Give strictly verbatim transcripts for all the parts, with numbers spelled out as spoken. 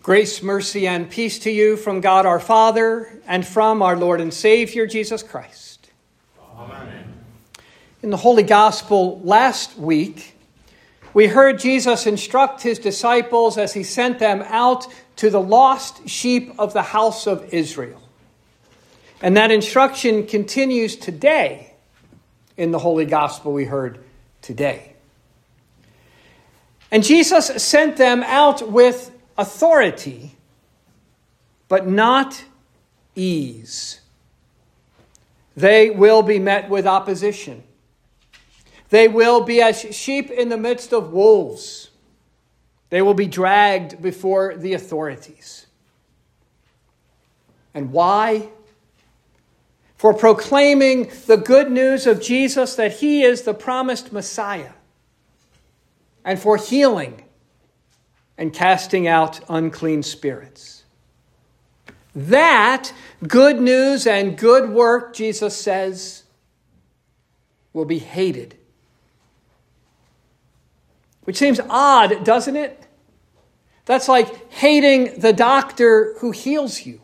Grace, mercy, and peace to you from God our Father and from our Lord and Savior, Jesus Christ. Amen. In the Holy Gospel last week, we heard Jesus instruct his disciples as he sent them out to the lost sheep of the house of Israel. And that instruction continues today in the Holy Gospel we heard today. And Jesus sent them out with authority, but not ease. They will be met with opposition. They will be as sheep in the midst of wolves. They will be dragged before the authorities. And why? For proclaiming the good news of Jesus that he is the promised Messiah, and for healing and casting out unclean spirits. That good news and good work, Jesus says, will be hated. Which seems odd, doesn't it? That's like hating the doctor who heals you.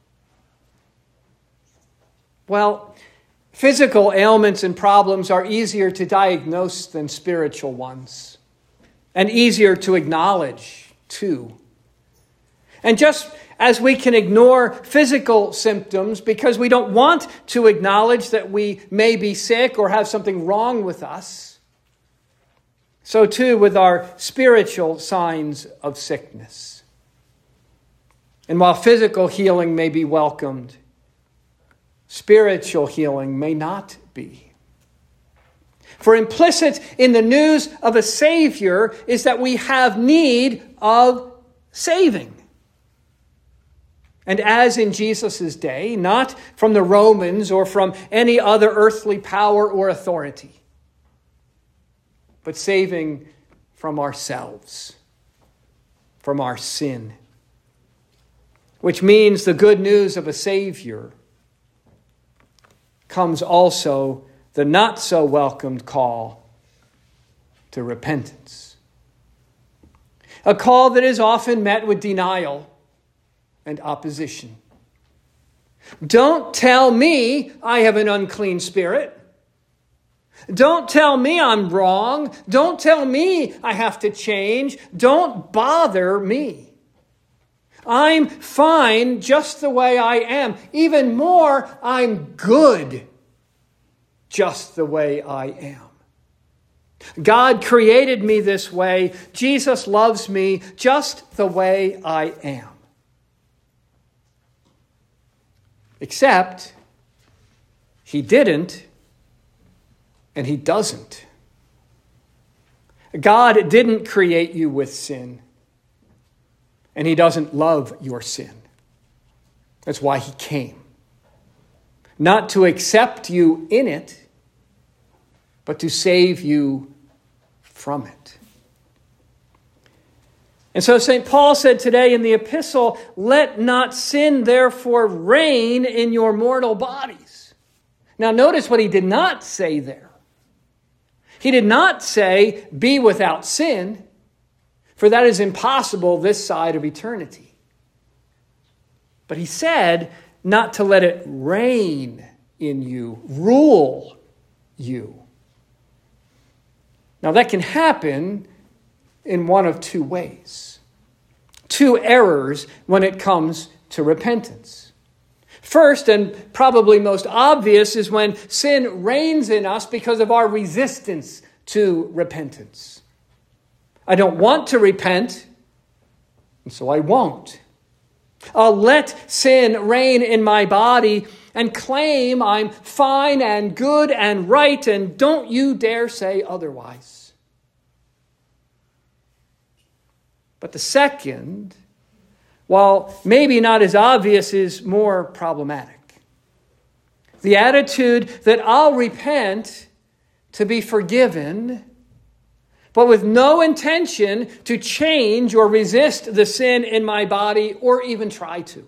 Well, physical ailments and problems are easier to diagnose than spiritual ones, and easier to acknowledge, too. And just as we can ignore physical symptoms because we don't want to acknowledge that we may be sick or have something wrong with us, so too with our spiritual signs of sickness. And while physical healing may be welcomed, spiritual healing may not be. For implicit in the news of a Savior is that we have need of saving. And as in Jesus' day, not from the Romans or from any other earthly power or authority, but saving from ourselves, from our sin. Which means the good news of a Savior comes also the not so welcomed call to repentance. A call that is often met with denial and opposition. Don't tell me I have an unclean spirit. Don't tell me I'm wrong. Don't tell me I have to change. Don't bother me. I'm fine just the way I am. Even more, I'm good just the way I am. God created me this way. Jesus loves me just the way I am. Except he didn't, and he doesn't. God didn't create you with sin, and he doesn't love your sin. That's why he came. Not to accept you in it, but to save you from it. And so Saint Paul said today in the epistle, let not sin therefore reign in your mortal bodies. Now notice what he did not say there. He did not say, be without sin, for that is impossible this side of eternity. But he said, not to let it reign in you, rule you. Now that can happen in one of two ways. Two errors when it comes to repentance. First, and probably most obvious, is when sin reigns in us because of our resistance to repentance. I don't want to repent, and so I won't. I'll let sin reign in my body and claim I'm fine and good and right, and don't you dare say otherwise. But the second, while maybe not as obvious, is more problematic. The attitude that I'll repent to be forgiven, but with no intention to change or resist the sin in my body or even try to.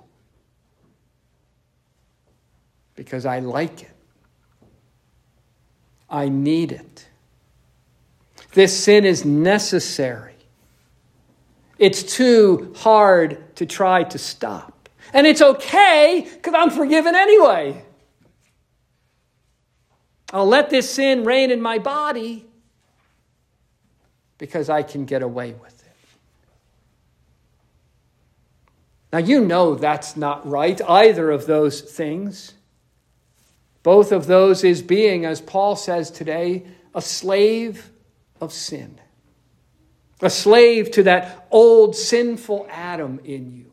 Because I like it. I need it. This sin is necessary. It's too hard to try to stop. And it's okay because I'm forgiven anyway. I'll let this sin reign in my body because I can get away with it. Now, you know that's not right, either of those things. Both of those is being, as Paul says today, a slave of sin. A slave to that old sinful Adam in you.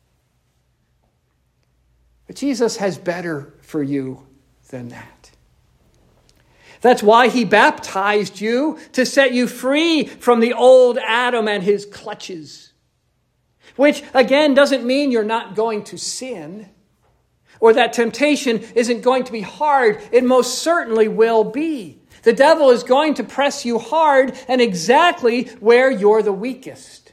But Jesus has better for you than that. That's why he baptized you, to set you free from the old Adam and his clutches. Which, again, doesn't mean you're not going to sin, or that temptation isn't going to be hard. It most certainly will be. The devil is going to press you hard and exactly where you're the weakest.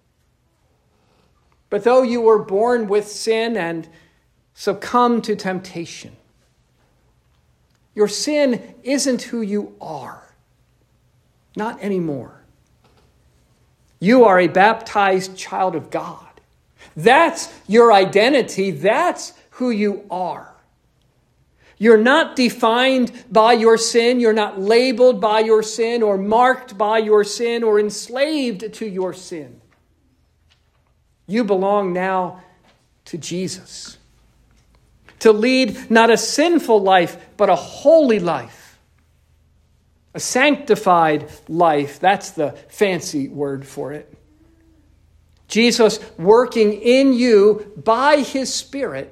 But though you were born with sin and succumb to temptation, your sin isn't who you are. Not anymore. You are a baptized child of God. That's your identity. That's who you are. You're not defined by your sin. You're not labeled by your sin or marked by your sin or enslaved to your sin. You belong now to Jesus. To lead not a sinful life, but a holy life. A sanctified life. That's the fancy word for it. Jesus working in you by his Spirit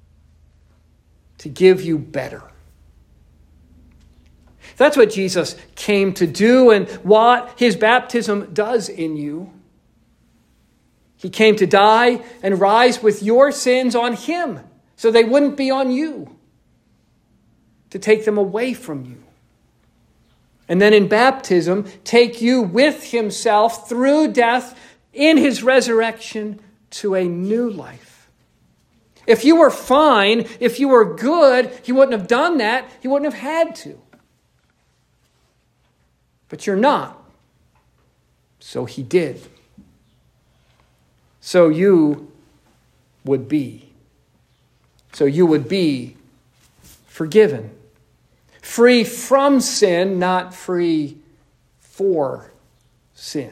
to give you better. That's what Jesus came to do and what his baptism does in you. He came to die and rise with your sins on him, so they wouldn't be on you, to take them away from you. And then in baptism, take you with himself through death in his resurrection to a new life. If you were fine, if you were good, he wouldn't have done that. He wouldn't have had to. But you're not. So he did. So you would be. So you would be forgiven. Free from sin, not free for sin.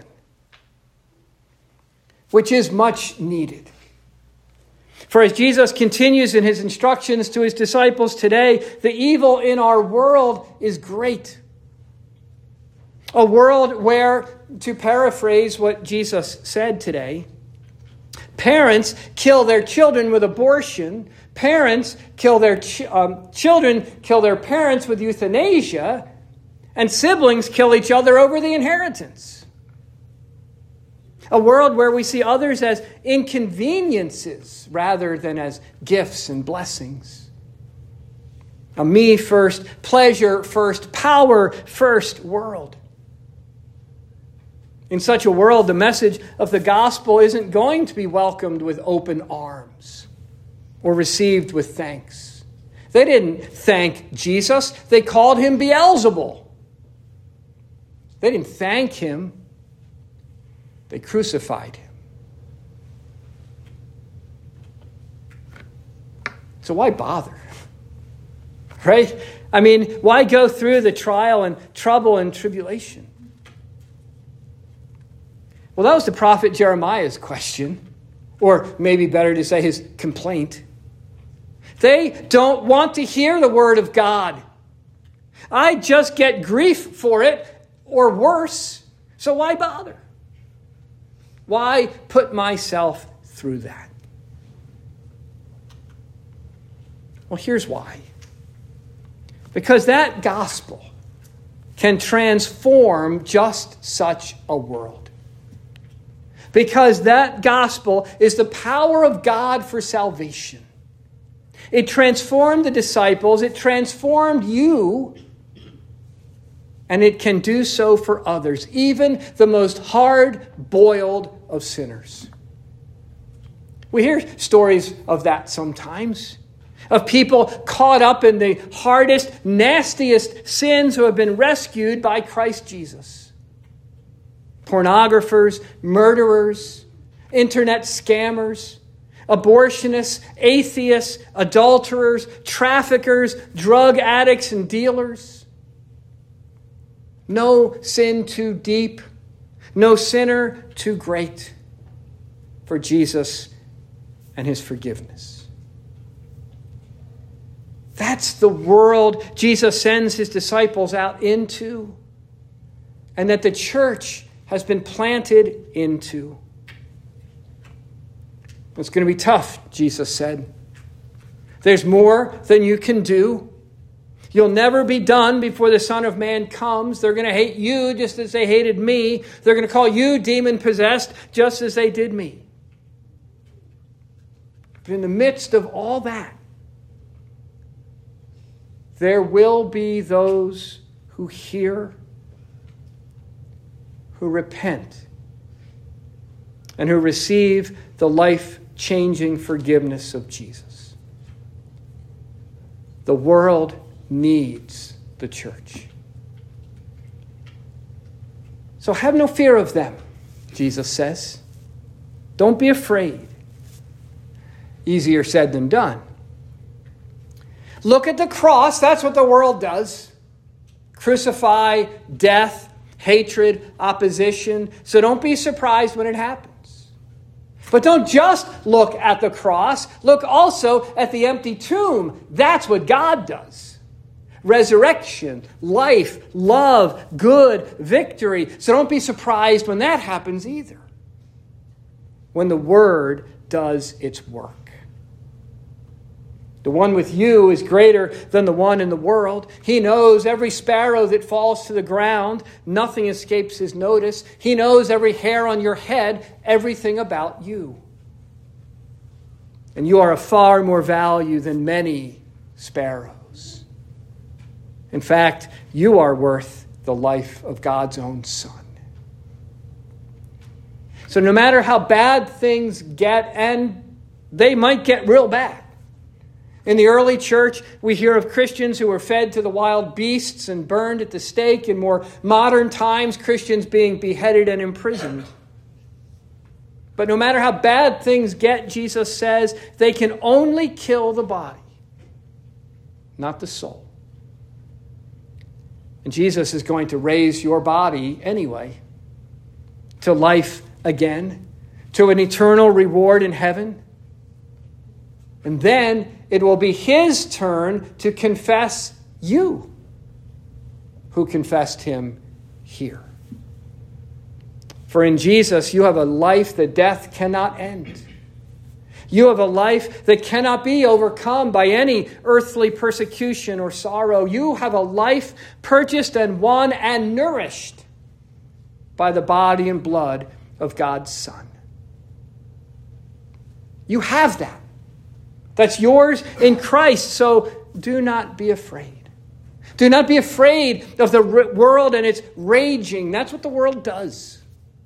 Which is much needed. For as Jesus continues in his instructions to his disciples today, the evil in our world is great. A world where, to paraphrase what Jesus said today, parents kill their children with abortion, parents kill their ch- um, children kill their parents with euthanasia, and siblings kill each other over the inheritance. A world where we see others as inconveniences rather than as gifts and blessings. A me first, pleasure first, power first world. In such a world, the message of the gospel isn't going to be welcomed with open arms or received with thanks. They didn't thank Jesus. They called him Beelzebul. They didn't thank him. They crucified him. So why bother? Right? I mean, why go through the trial and trouble and tribulation? Well, that was the prophet Jeremiah's question, or maybe better to say his complaint. They don't want to hear the word of God. I just get grief for it, or worse, so why bother? Why put myself through that? Well, here's why. Because that gospel can transform just such a world. Because that gospel is the power of God for salvation. It transformed the disciples. It transformed you. And it can do so for others, even the most hard-boiled of sinners. We hear stories of that sometimes, of people caught up in the hardest, nastiest sins who have been rescued by Christ Jesus. pornographers, murderers, internet scammers, abortionists, atheists, adulterers, traffickers, drug addicts, and dealers. No sin too deep, no sinner too great for Jesus and his forgiveness. That's the world Jesus sends his disciples out into, and that the church has been planted into. It's going to be tough, Jesus said. There's more than you can do. You'll never be done before the Son of Man comes. They're going to hate you just as they hated me. They're going to call you demon-possessed just as they did me. But in the midst of all that, there will be those who hear, who repent, and who receive the life-changing forgiveness of Jesus. The world needs the church. So have no fear of them, Jesus says. Don't be afraid. Easier said than done. Look at the cross. That's what the world does. Crucify, death, hatred, opposition. So don't be surprised when it happens. But don't just look at the cross. Look also at the empty tomb. That's what God does. Resurrection, life, love, good, victory. So don't be surprised when that happens either. When the Word does its work. The one with you is greater than the one in the world. He knows every sparrow that falls to the ground. Nothing escapes his notice. He knows every hair on your head, everything about you. And you are of far more value than many sparrows. In fact, you are worth the life of God's own Son. So no matter how bad things get, and they might get real bad. In the early church, we hear of Christians who were fed to the wild beasts and burned at the stake. In more modern times, Christians being beheaded and imprisoned. But no matter how bad things get, Jesus says, they can only kill the body, not the soul. And Jesus is going to raise your body anyway to life again, to an eternal reward in heaven. And then it will be his turn to confess you who confessed him here. For in Jesus, you have a life that death cannot end. You have a life that cannot be overcome by any earthly persecution or sorrow. You have a life purchased and won and nourished by the body and blood of God's Son. You have that. That's yours in Christ, so do not be afraid. Do not be afraid of the world and its raging. That's what the world does.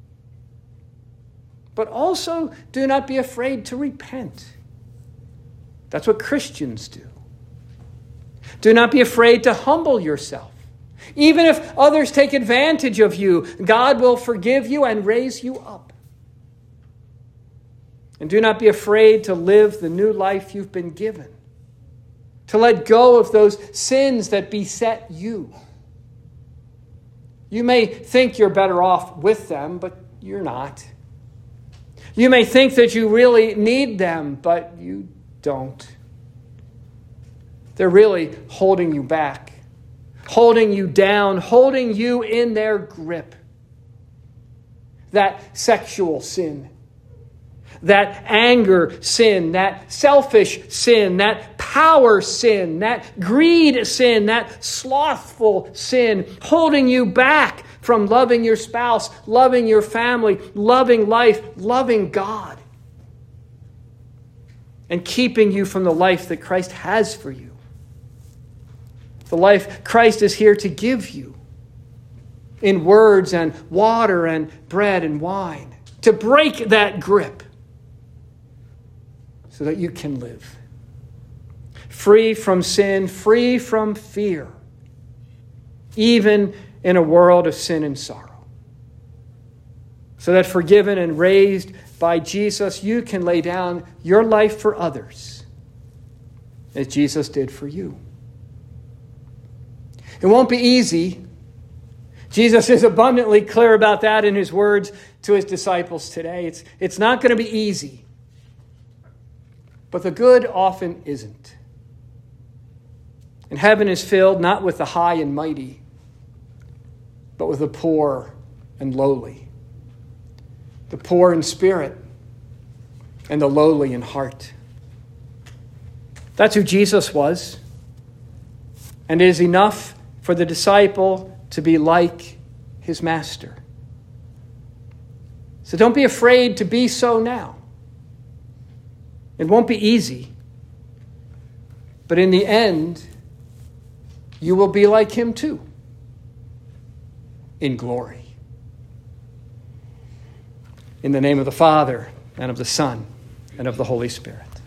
But also, do not be afraid to repent. That's what Christians do. Do not be afraid to humble yourself. Even if others take advantage of you, God will forgive you and raise you up. And do not be afraid to live the new life you've been given. To let go of those sins that beset you. You may think you're better off with them, but you're not. You may think that you really need them, but you don't. They're really holding you back, holding you down, holding you in their grip. That sexual sin, that anger sin, that selfish sin, that power sin, that greed sin, that slothful sin, holding you back from loving your spouse, loving your family, loving life, loving God, and keeping you from the life that Christ has for you. The life Christ is here to give you in words and water and bread and wine, to break that grip so that you can live free from sin, free from fear, even in a world of sin and sorrow. so that forgiven and raised by Jesus, you can lay down your life for others as Jesus did for you. It won't be easy. Jesus is abundantly clear about that in his words to his disciples today. It's, it's not going to be easy. But the good often isn't. And heaven is filled not with the high and mighty, but with the poor and lowly. The poor in spirit and the lowly in heart. That's who Jesus was. And it is enough for the disciple to be like his master. So don't be afraid to be so now. It won't be easy. But in the end, you will be like him too. In glory. In the name of the Father, and of the Son, and of the Holy Spirit.